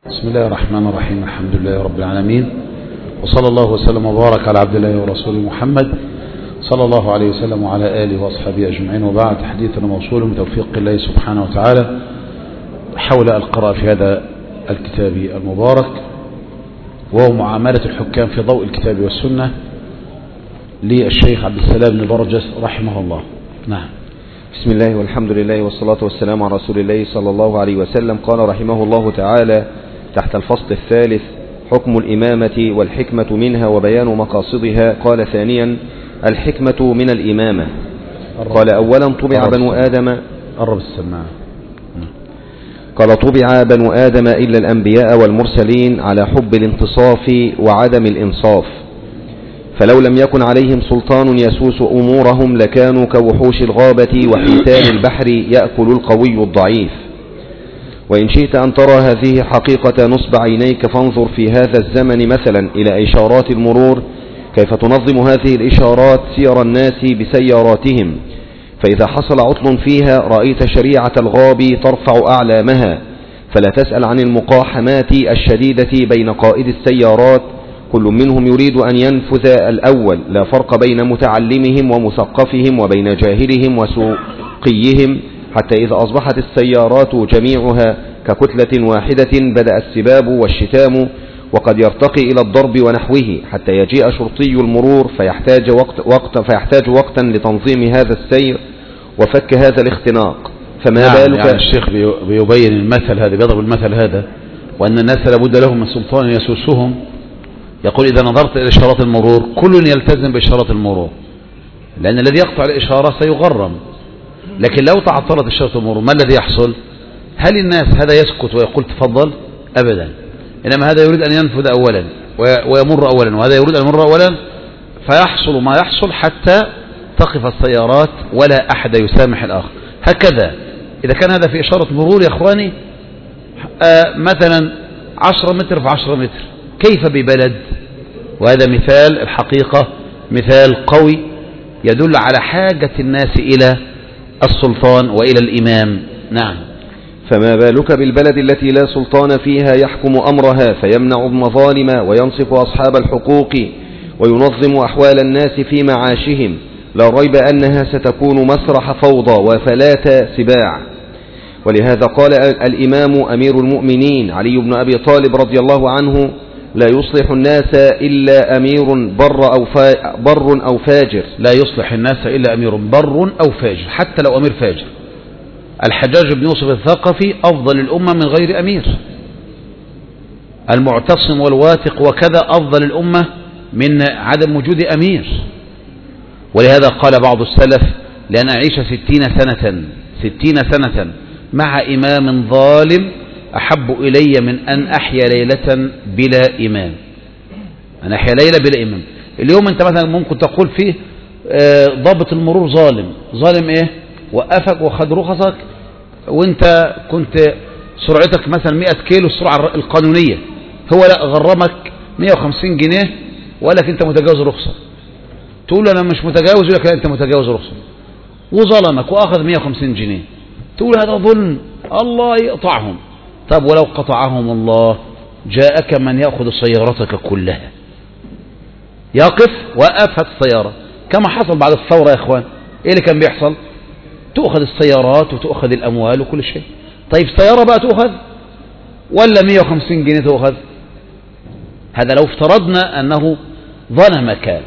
بسم الله الرحمن الرحيم. الحمد لله رب العالمين، وصلى الله وسلم وبارك على عبد الله ورسوله محمد صلى الله عليه وسلم وعلى آله وأصحابه أجمعين. وبعد، حديثنا موصول بتوفيق الله سبحانه وتعالى حول القراءة في هذا الكتاب المبارك، وهو معاملة الحكام في ضوء الكتاب والسنة للشيخ عبد السلام بن برجس رحمه الله. نعم. بسم الله والحمد لله والصلاة والسلام على رسول الله صلى الله عليه وسلم. قال رحمه الله تعالى تحت الفصل الثالث: حكم الإمامة والحكمة منها وبيان مقاصدها. قال ثانيا: الحكمة من الإمامة. قال أولا: طبع بنو آدم طبع بنو آدم إلا الأنبياء والمرسلين على حب الانتصاف وعدم الإنصاف، فلو لم يكن عليهم سلطان يسوس أمورهم لكانوا كوحوش الغابة وحيتان البحر يأكل القوي الضعيف. وإن شئت أن ترى هذه حقيقة نصب عينيك فانظر في هذا الزمن مثلا إلى إشارات المرور، كيف تنظم هذه الإشارات سير الناس بسياراتهم، فإذا حصل عطل فيها رأيت شريعة الغاب ترفع أعلامها، فلا تسأل عن المقاحمات الشديدة بين قائد السيارات، كل منهم يريد أن ينفذ الأول، لا فرق بين متعلمهم ومثقفهم وبين جاهلهم وسوقيهم، حتى إذا أصبحت السيارات جميعها ككتلة واحدة بدأ السباب والشتام، وقد يرتقي إلى الضرب ونحوه، حتى يجيء شرطي المرور فيحتاج وقتا لتنظيم هذا السير وفك هذا الاختناق. فما بالك؟ يعني الشيخ بيبين المثل هذا، بيضرب المثل هذا، وأن الناس لابد لهم من سلطان يسوسهم. يقول: إذا نظرت إلى إشارات المرور كل يلتزم بإشارات المرور، لأن الذي يقطع الإشارة سيغرم. لكن لو تعطلت إشارة المرور ما الذي يحصل؟ هل الناس هذا يسكت ويقول تفضل؟ أبدا، إنما هذا يريد أن ينفذ أولا ويمر أولا، وهذا يريد أن يمر أولا، فيحصل ما يحصل حتى تقف السيارات ولا أحد يسامح الآخر. هكذا إذا كان هذا في إشارة مرور يا أخواني، مثلا 10 متر في 10 متر، كيف ببلد؟ وهذا مثال الحقيقة، مثال قوي يدل على حاجة الناس إلى السلطان وإلى الإمام. نعم. فما بالك بالبلد التي لا سلطان فيها يحكم أمرها فيمنع المظالم وينصف أصحاب الحقوق وينظم أحوال الناس في معاشهم، لا ريب أنها ستكون مسرح فوضى وفلات سباع. ولهذا قال الإمام أمير المؤمنين علي بن أبي طالب رضي الله عنه: لا يصلح الناس إلا أمير بر أو فاجر. لا يصلح الناس إلا أمير بر أو فاجر، حتى لو أمير فاجر. الحجاج بن يوسف الثقفي أفضل الأمة من غير أمير، المعتصم والواثق وكذا أفضل الأمة من عدم وجود أمير. ولهذا قال بعض السلف: لأن أعيش 60 سنة مع إمام ظالم أحب إلي من أن أحيا ليلة بلا إمام. أن أحيا ليلة بلا إمام. اليوم أنت مثلا ممكن تقول فيه ضابط المرور ظالم إيه؟ وقفك وخد رخصك وانت كنت سرعتك مثلا 100 كيلو السرعة القانونية، هو لا غرمك 150 جنيه وقال لك انت متجاوز رخصة، تقول له انا مش متجاوز، يقول لك لا انت متجاوز رخصة، وظلمك واخذ 150 جنيه، تقول هذا ظلم الله يقطعهم. طب ولو قطعهم الله جاءك من يأخذ سيارتك كلها، يقف وقفت السيارة كما حصل بعد الثورة يا اخوان. ايه اللي كان بيحصل؟ تأخذ السيارات وتأخذ الأموال وكل شيء. طيب سيارة بقى تأخذ ولا 150 جنيه تأخذ؟ هذا لو افترضنا أنه ظلمك.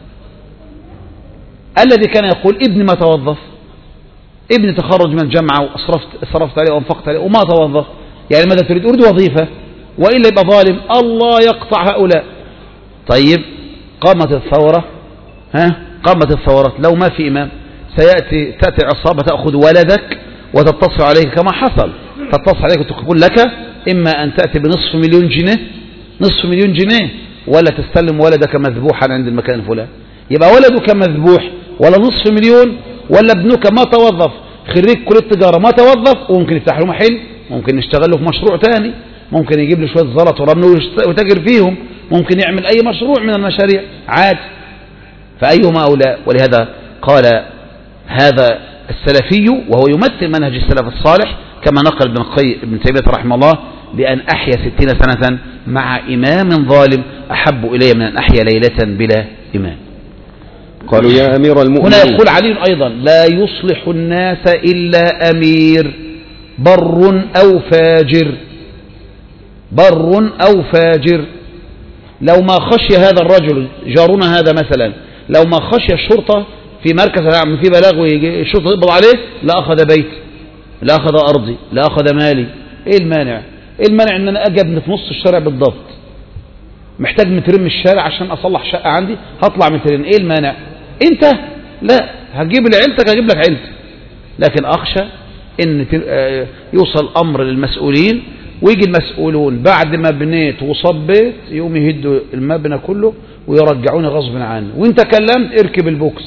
الذي كان يقول ابني ما توظف، ابني تخرج من الجامعة وصرفت عليه وانفقت عليه وما توظف، يعني ماذا تريد؟ أريد وظيفة، وإلا يبقى ظالم. الله يقطع هؤلاء. طيب قامت الثورة، قامت الثورة، لو ما في إمام تأتي عصابة تأخذ ولدك وتتصل عليك كما حصل، تتصل عليك وتقول لك إما أن تأتي بنصف مليون جنيه ولا تستلم ولدك مذبوحا عند المكان الفلاني. يبقى ولدك مذبوح ولا نصف مليون، ولا ابنك ما توظف خريج كلية التجارة ما توظف، وممكن يفتح له محل، ممكن يشتغل له في مشروع تاني، ممكن يجيب له شوية زلط ورمل وتاجر فيهم، ممكن يعمل أي مشروع من المشاريع عادي. فأيهما أولى؟ ولهذا قال هذا السلفي وهو يمثل منهج السلف الصالح كما نقل ابن تيمية رحمه الله لأن أحيا 60 سنة مع إمام ظالم أحب إلي من أن أحيا ليلة بلا إمام. قالوا يا أمير المؤمنين. هنا يقول علي أيضا لا يصلح الناس إلا أمير بر أو فاجر، بر أو فاجر. لو ما خشي هذا الرجل جارنا هذا مثلا، لو ما خشي الشرطة في مركز في بلاغ والشرطة تقبض عليه لأخذ بيتي، لأخذ أرضي، لأخذ مالي. إيه المانع؟ إيه المانع إن أنا أجي ابني في نص الشارع بالضبط، محتاج مترين من الشارع عشان أصلح شقة عندي، هطلع مترين. إيه المانع؟ أنت لا هتجيب لعيلتك، هجيب لك عيلتي. لكن أخشى إن يوصل أمر للمسؤولين ويجي المسؤولون بعد ما بنيت وصبيت يوم يهدوا المبنى كله ويرجعوني غصب عني، وانت كلمت اركب البوكس.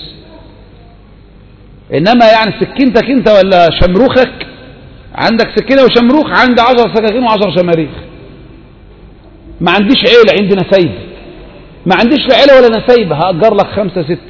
انما يعني سكينتك انت ولا شمروخك، عندك سكينة وشمروخ، عندي 10 سكاكين و10 شماريخ. ما عنديش عيلة، عندي نسايب. ما عنديش لا عيلة ولا نسايب، هأجر لك 5 6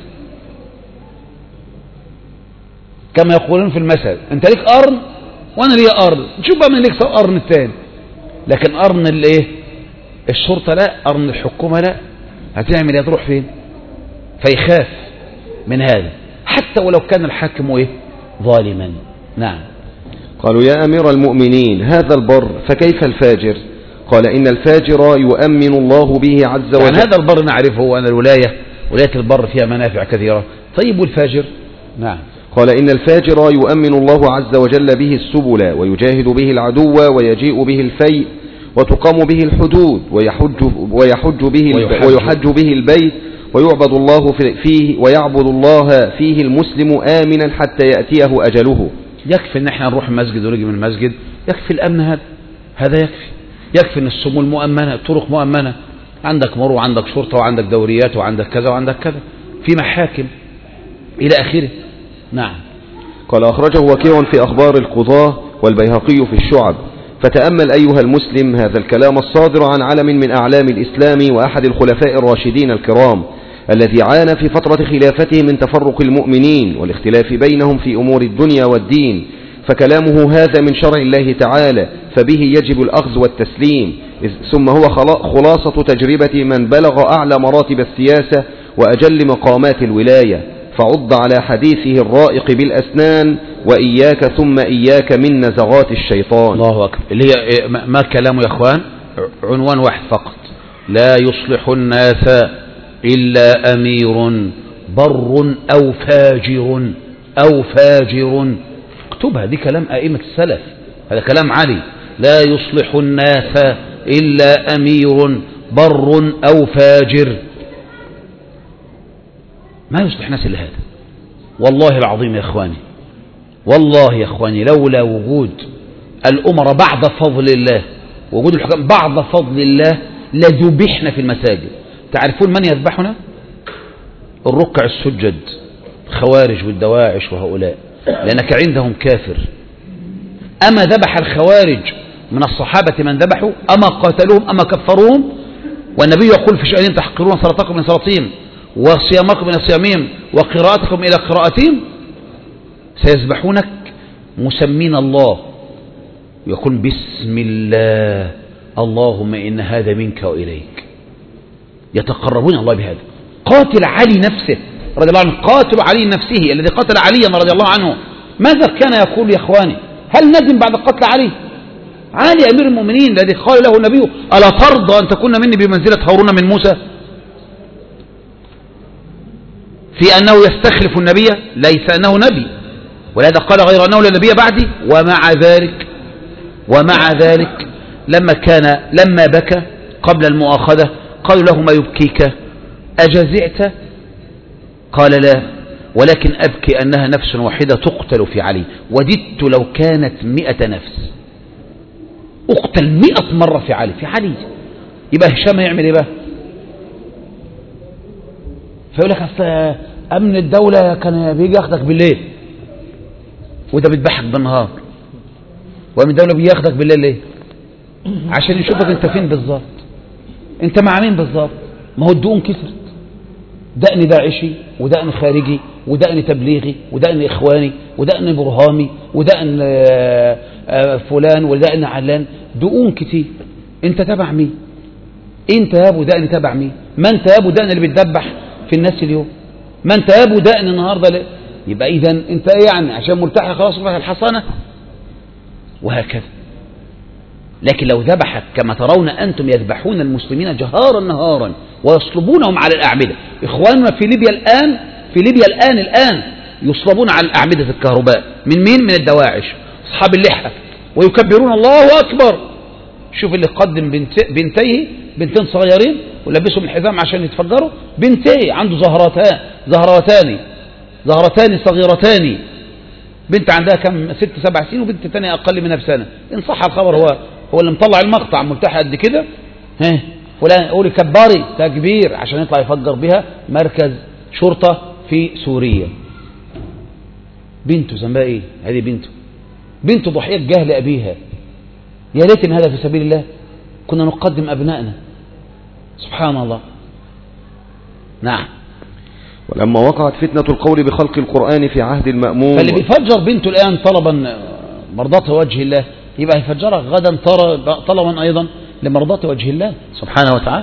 كما يقولون في المثل، انت ليك قرن وانا ليا قرن، نشوف بقى من ليك قرن التاني. لكن قرن الايه؟ الشرطة لا، قرن الحكومة لا. هتعمل ايه؟ تروح فين؟ فيخاف من هذا حتى ولو كان الحاكم ايه؟ ظالما. نعم. قالوا يا أمير المؤمنين هذا البر فكيف الفاجر؟ قال إن الفاجر يؤمن الله به عز وجل. يعني هذا البر نعرفه، وأن الولاية ولاية البر فيها منافع كثيرة. طيب والفاجر؟ نعم. قال إن الفاجر يؤمن الله عز وجل به السبل ويجاهد به العدو ويجيء به الفيء وتقام به الحدود ويحج به البيت ويعبد الله فيه المسلم آمنا حتى يأتيه أجله. يكفي ان احنا نروح المسجد ونجي من المسجد، يكفي الامن هذا يكفي ان السمو مؤمنة، الطرق مؤمنة، عندك مرور وعندك شرطة وعندك دوريات وعندك كذا وعندك كذا، في محاكم الى اخره. نعم. قال أخرجه وكيع في أخبار القضاة والبيهقي في الشعب. فتأمل أيها المسلم هذا الكلام الصادر عن علم من أعلام الإسلام وأحد الخلفاء الراشدين الكرام، الذي عانى في فترة خلافته من تفرق المؤمنين والاختلاف بينهم في أمور الدنيا والدين، فكلامه هذا من شرع الله تعالى، فبه يجب الأخذ والتسليم، ثم هو خلاصة تجربة من بلغ أعلى مراتب السياسة وأجل مقامات الولاية، فعض على حديثه الرائق بالأسنان وإياك ثم إياك من نزغات الشيطان. الله أكبر. اللي هي ما كلامه يا أخوان؟ عنوان واحد فقط: لا يصلح الناس إلا أمير بر أو فاجر أو فاجر. اكتبها، دي كلام أئمة السلف، هذا كلام علي. لا يصلح الناس إلا أمير بر أو فاجر. ما يصلح الناس إلا هذا. والله العظيم يا إخواني، والله يا إخواني، لولا وجود الأمراء بعد فضل الله، وجود الحكام بعد فضل الله، لذبحنا في المساجد. تعرفون من يذبحنا؟ الركع السجد، الخوارج والدواعش وهؤلاء، لأنك عندهم كافر. أما ذبح الخوارج من الصحابة من ذبحوا؟ أما قاتلوهم؟ أما كفروهم؟ والنبي يقول في شأنهم: تحقرون صلاتكم من صلاتهم وصيامكم من صيامهم وقراءتكم إلى قراءتهم. سيذبحونك مسمين الله، يقول بسم الله اللهم إن هذا منك وإليك، يتقربون الله بهذا. قاتل علي نفسه رضي الله عنه، قاتل علي نفسه الذي قتل عليا رضي الله عنه، ماذا كان يقول يا إخواني؟ هل ندم بعد قتل علي؟ علي أمير المؤمنين الذي قال له النبي: ألا ترضى أن تكون مني بمنزلة هارون من موسى؟ في أنه يستخلف النبي، ليس أنه نبي، ولهذا قال غير أنه لا نبي بعدي. ومع ذلك لما بكى قبل المؤاخذة قالوا له: ما يبكيك؟ أجزعت؟ قال: لا، ولكن أبكي أنها نفس واحدة تقتل في علي، وددت لو كانت 100 نفس أقتل 100 مرة في علي. يبقى هشام يعمل إيه بقى؟ فيقول لك: أصل أمن الدولة كان بيجي ياخدك بالليل وده بيذبحك بالنهار، وأمن الدولة بيجي ياخدك بالليل ليه؟ عشان يشوفك أنت فين بالظبط، أنت مع مين بالظبط. ما هو الدقون كسرت، دقن داعشي ودقن خارجي ودقن تبليغي ودقن إخواني ودقن برهامي ودقن فلان ودقن علان، دقون كتير. انت تبع مين؟ انت يا ابو دقن تبع مين؟ ما انت يا ابو دقن اللي بتدبح في الناس اليوم؟ ما انت يا ابو دقن النهارده يبقى اذا انت يعني عشان ملتحي خلاص روح الحصانه وهكذا. لكن لو ذبحك كما ترون أنتم يذبحون المسلمين جهارا نهارا ويصلبونهم على الأعمدة، إخواننا في ليبيا الآن يصلبون على الأعمدة الكهرباء من مين؟ من الدواعش أصحاب اللحى، ويكبرون الله أكبر. شوف اللي قدم بنتين صغيرين ولبسهم الحزام عشان يتفجروا، بنتين عنده زهرتان صغيرتان، بنت عندها كم 6-7 سنين وبنت تانية أقل منها بسنة. إن صح الخبر هو اللي مطلع المقطع ملتحي قد كده، فلان يقول كباري تكبير عشان يطلع يفجر بها مركز شرطة في سوريا. بنته ذنبها ايه؟ هذه بنته ضحية جهل أبيها. يا ليت إن هذا في سبيل الله كنا نقدم أبنائنا. سبحان الله. نعم. ولما وقعت فتنة القول بخلق القرآن في عهد المأمون، فاللي بيفجر بنته الآن طلبا مرضاة وجه الله يبقى يفجرها غدا طلبا أيضا لمرضاة وجه الله سبحانه وتعالى.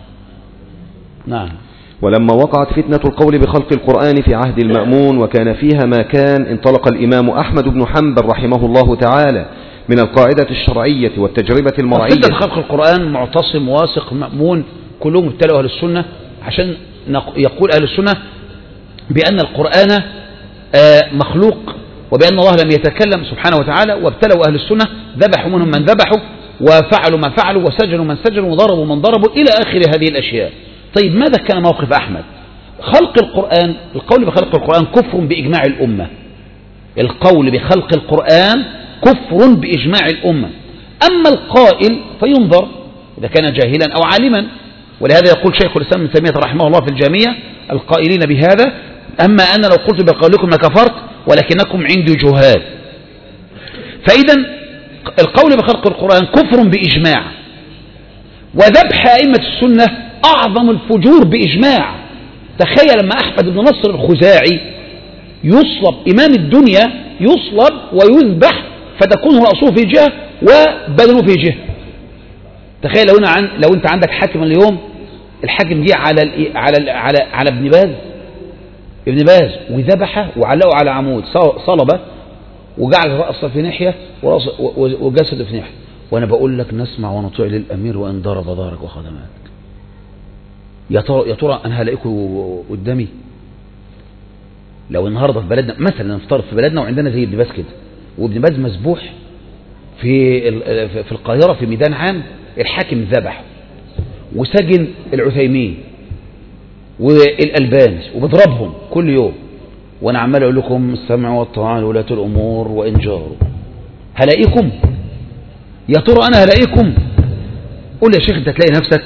نعم. ولما وقعت فتنة القول بخلق القرآن في عهد المأمون وكان فيها ما كان، انطلق الإمام أحمد بن حنبل رحمه الله تعالى من القاعدة الشرعية والتجربة المرعية. فتنة خلق القرآن معتصم واثق مأمون كلهم ابتلوا أهل السنة، عشان يقول أهل السنة بأن القرآن مخلوق وبأن الله لم يتكلم سبحانه وتعالى، وابتلوا أهل السنة ذبحوا منهم من ذبحوا وفعلوا ما فعلوا وسجنوا من سجنوا وضربوا من ضربوا إلى آخر هذه الأشياء. طيب ماذا كان موقف أحمد؟ خلق القرآن، القول بخلق القرآن كفر بإجماع الأمة. القول بخلق القرآن كفر بإجماع الأمة. أما القائل فينظر إذا كان جاهلا أو عالما، ولهذا يقول شيخ الإسلام ابن تيمية رحمه الله في الجامية القائلين بهذا: أما أنا لو قلت بقولكم لكفرت ولكنكم عندي جهال. فإذا القول بخلق القرآن كفر بإجماع، وذبح أئمة السنة أعظم الفجور بإجماع. تخيل لما أحمد بن نصر الخزاعي يصلب، إمام الدنيا يصلب ويذبح فتكون رأسه في جهة وبدنه في جهة. تخيل لو أنت عندك حاكم اليوم، الحاكم جه على ابن باز وذبحه وعلقه على عمود صلبه وجعل رأسه في ناحية وجسده في ناحية، وأنا بقول لك نسمع ونطيع للأمير وإن ضرب ضارك وخدمات. يا ترى أنا هلاقيكم قدامي؟ لو النهارده في بلدنا مثلا، نفترض في بلدنا وعندنا زي ابن باز كده، وابن باز مسبوح في القاهرة في ميدان عام، الحاكم ذبح وسجن العثيمين والألباني وبضربهم كل يوم، وانا عمال اقول لكم السمع والطاعة لولاة الامور وان جاروا. هلاقيكم؟ يا ترى انا هلاقيكم؟ قول يا شيخ انت تلاقي نفسك.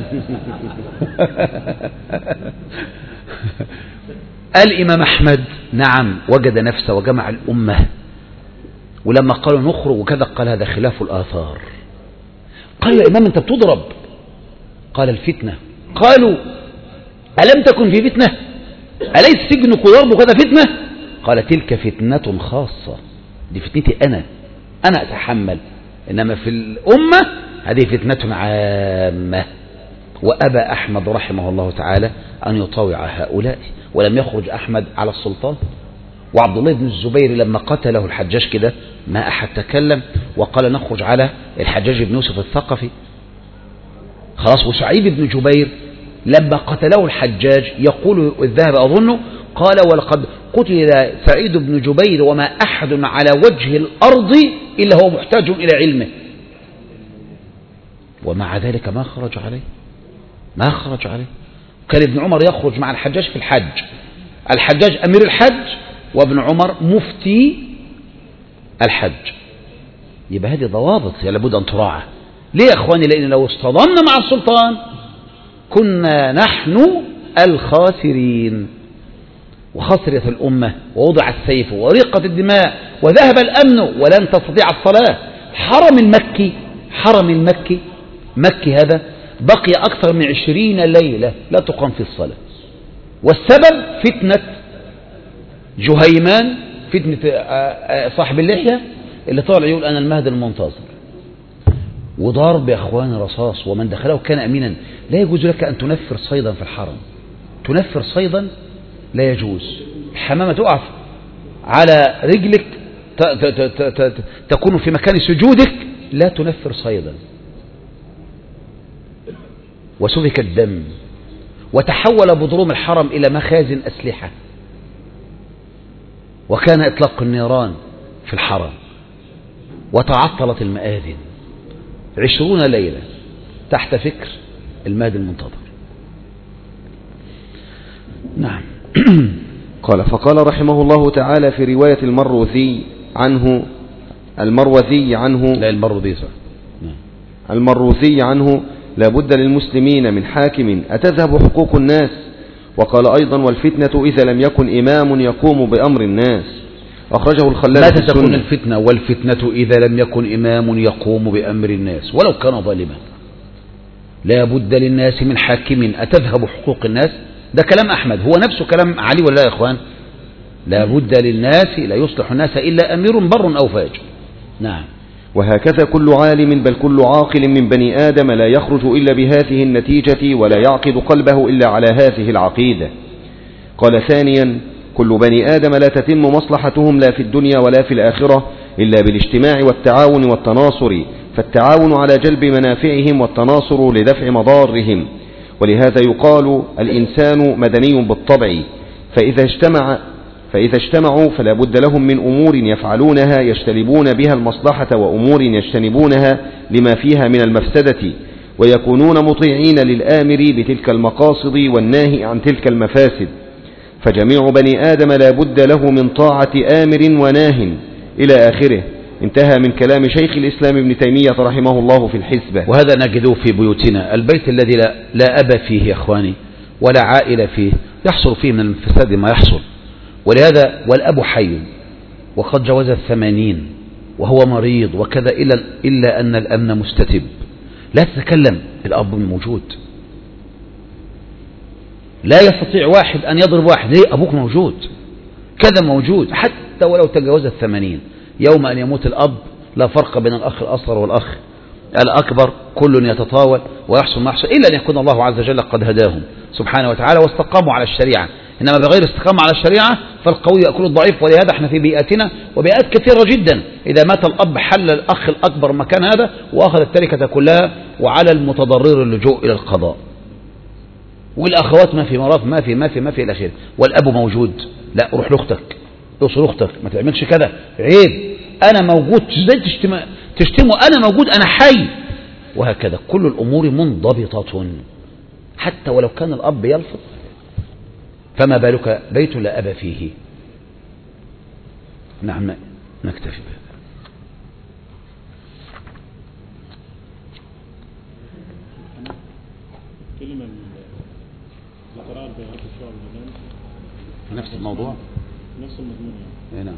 الامام احمد نعم وجد نفسه وجمع الامه، ولما قالوا نخرج وكذا قال هذا خلاف الاثار. قال يا امام انت بتضرب، قال الفتنه. قالوا ألم تكن في فتنة؟ أليس سجنك وضربك هذا فتنة؟ قال تلك فتنة خاصة، دي فتنتي أنا أتحمل، إنما في الأمة هذه فتنة عامة. وأبى أحمد رحمه الله تعالى أن يطاوع هؤلاء، ولم يخرج أحمد على السلطان. وعبد الله بن الزبير لما قتله الحجاج كده ما أحد تكلم وقال نخرج على الحجاج بن يوسف الثقفي خلاص. وسعيد بن جبير لما قتله الحجاج يقول الذهب أظنه قال ولقد قتل سعيد بن جبير وما أحد على وجه الأرض إلا هو محتاج إلى علمه، ومع ذلك ما خرج عليه. كان ابن عمر يخرج مع الحجاج في الحج، الحجاج أمير الحج وابن عمر مفتي الحج. يبقى هذه ضوابط لابد أن تراعى. ليه يا أخواني؟ لأن لو اصطدمنا مع السلطان كنا نحن الخاسرين، وخسرت الأمة ووضع السيف ورقت الدماء وذهب الأمن ولن تستطيع الصلاة. حرم المكي هذا بقي أكثر من 20 ليلة لا تقام في الصلاة. والسبب فتنة جهيمان، فتنة صاحب اللحية اللي طالع يقول أنا المهدي المنتظر، وضرب يا أخوان رصاص، ومن دخله كان أمينا. لا يجوز لك أن تنفر صيدا في الحرم، تنفر صيدا لا يجوز. الحمامة تقع على رجلك تكون في مكان سجودك، لا تنفر صيدا. وسفك الدم، وتحول بدروم الحرم إلى مخازن أسلحة، وكان إطلاق النيران في الحرم، وتعطلت المآذن 20 ليلة تحت فكر المهدي المنتظر. نعم. قال فقال رحمه الله تعالى في رواية المروذي عنه المروذي عنه لا بد للمسلمين من حاكم أتذهب حقوق الناس. وقال أيضا والفتنة إذا لم يكن إمام يقوم بأمر الناس، أخرجه الخلال. متى تكون الفتنة؟ والفتنة إذا لم يكن إمام يقوم بأمر الناس ولو كان ظالما. لا بد للناس من حاكم أتذهب حقوق الناس، ده كلام أحمد، هو نفسه كلام علي ولا يا إخوان؟ لا بد للناس لا يصلح الناس إلا أمير بر أو فاجر. نعم. وهكذا كل عالم بل كل عاقل من بني آدم لا يخرج إلا بهذه النتيجة ولا يعقد قلبه إلا على هذه العقيدة. قال ثانيا كل بني آدم لا تتم مصلحتهم لا في الدنيا ولا في الآخرة إلا بالاجتماع والتعاون والتناصر، فالتعاون على جلب منافعهم والتناصر لدفع مضارهم. ولهذا يقال الإنسان مدني بالطبع، فإذا اجتمعوا فلا بد لهم من أمور يفعلونها يجتلبون بها المصلحة، وأمور يجتنبونها لما فيها من المفسدة، ويكونون مطيعين للآمر بتلك المقاصد والناهي عن تلك المفاسد. فجميع بني آدم لا بد له من طاعة آمر وناه إلى آخره. انتهى من كلام شيخ الإسلام ابن تيمية رحمه الله في الحسبة. وهذا نجده في بيوتنا، البيت الذي لا أب فيه يا أخواني ولا عائلة فيه يحصل فيه من الفساد ما يحصل. ولهذا والأب حي وقد جاوز 80 وهو مريض وكذا، إلا أن الأمن مستتب، لا تتكلم، الأب موجود، لا يستطيع واحد أن يضرب واحد، ليه؟ أبوك موجود، كذا موجود، حتى ولو تجاوز 80. يوم أن يموت الأب لا فرق بين الأخ الأصغر والأخ الأكبر، كل يتطاول ويحصل ما يحصل، إلا أن يكون الله عز وجل قد هداهم سبحانه وتعالى واستقاموا على الشريعة. إنما بغير استقامة على الشريعة فالقوي يأكل الضعيف. ولهذا احنا في بيئتنا وبيئات كثيرة جدا إذا مات الأب حل الأخ الأكبر مكان هذا وأخذ التركة كلها، وعلى المتضرر اللجوء إلى القضاء، والأخوات ما في مرات ما في إلى آخره. والأب موجود، لا روح لأختك، اوصل أختك، ما تعملش كذا، عيب، أنا موجود، ازاي تشتمه، أنا موجود، أنا حي، وهكذا. كل الأمور منضبطة حتى ولو كان الأب يلفظ، فما بالك بيت لا أب فيه. نعم، نكتفي بهذا. كلمة ذكرها البيهقي في شعب الإيمان، نفس الموضوع، نفس المضمون يعني. نعم.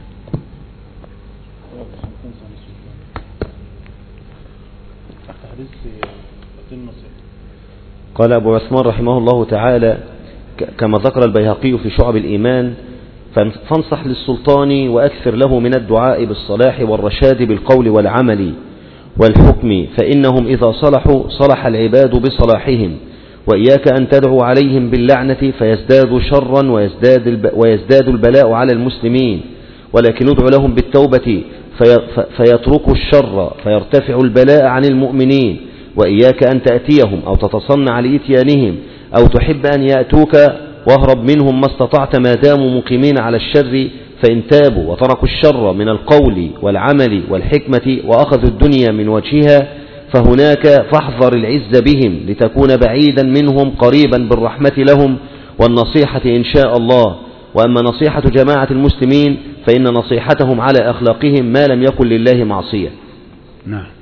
تحت حديث النصيحة. قال أبو عثمان رحمه الله تعالى كما ذكر البيهقي في شعب الإيمان: فانصح للسلطان وأكثر له من الدعاء بالصلاح والرشاد بالقول والعمل والحكم، فإنهم إذا صلحوا صلح العباد بصلاحهم، وإياك أن تدعو عليهم باللعنة فيزداد شرا ويزداد البلاء على المسلمين، ولكن ادعو لهم بالتوبة فيتركوا الشر فيرتفع البلاء عن المؤمنين، وإياك أن تأتيهم أو تتصنع لإتيانهم أو تحب أن يأتوك، واهرب منهم ما استطعت ما داموا مقيمين على الشر، فإن تابوا وتركوا الشر من القول والعمل والحكمة وأخذوا الدنيا من وجهها فهناك فاحذر العز بهم لتكون بعيدا منهم قريبا بالرحمة لهم والنصيحة إن شاء الله. وأما نصيحة جماعة المسلمين فإن نصيحتهم على أخلاقهم ما لم يكن لله معصية. نعم.